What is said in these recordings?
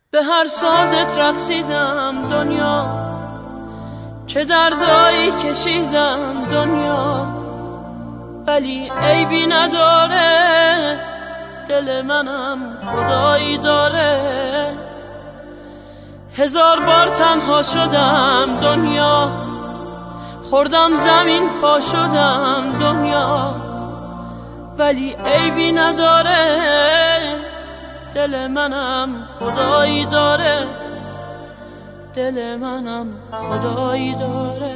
به هر سازت رقصیدم دنیا، چه دردایی کشیدم دنیا، ولی عیبی نداره، دل منم خدایی داره. هزار بار تنها شدم دنیا، خوردم زمین پا شدم دنیا، ولی عیبی نداره، دل منم خدایی داره، دل منم خدایی داره.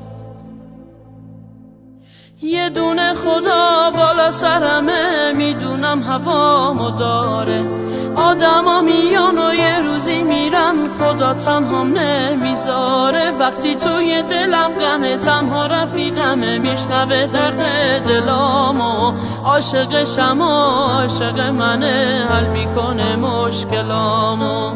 یه دونه خدا بالا سرمه، میدونم هوامو داره. آدما میان و یه روزی میرن، خدا تنهام نمیذاره. وقتی توی دلم غمه، تنها رفیقمه، میشنوه درد دلامو. عاشقشم و عاشق منه، حل میکنه مشکلامو.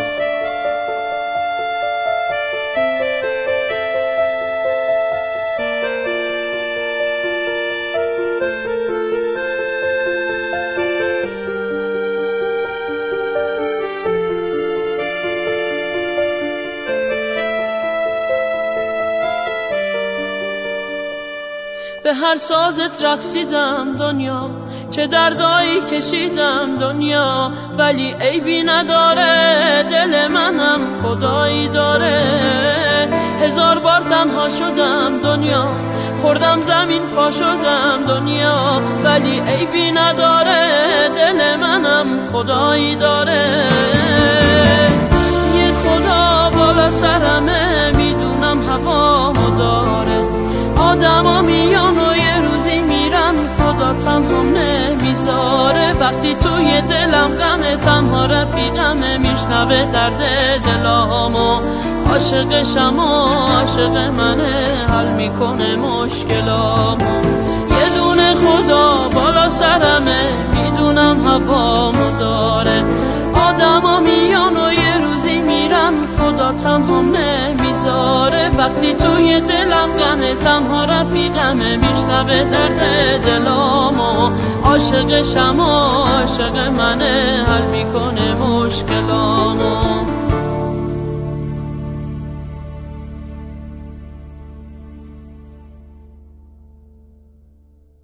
به هر سازت رقصیدم دنیا، چه دردایی کشیدم دنیا، ولی عیبی نداره، دل منم خدایی داره. هزار بار تنها شدم دنیا، خوردم زمین پا شدم دنیا، ولی عیبی نداره، دل منم خدایی داره. یه خدا بالا سرمه، میدونم هوامو داره. آدما میان و یه روزی میرن، خدا تنهام نمیذاره. وقتی توی دلم غمه، تنها رفیقمه، میشنوه درد دلامو. عاشقشم و عاشق منه، حل میکنه مشکلامو. یه دونه خدا بالا سرمه، میدونم هوامو داره. آدما میان و یه روزی میرن، خدا تنهام نمیذاره. وقتی توی دلم غمه، تنها رفیقمه، میشنوه درد دلامو. عاشقشم و عاشق منه، حل میکنه مشکلامو.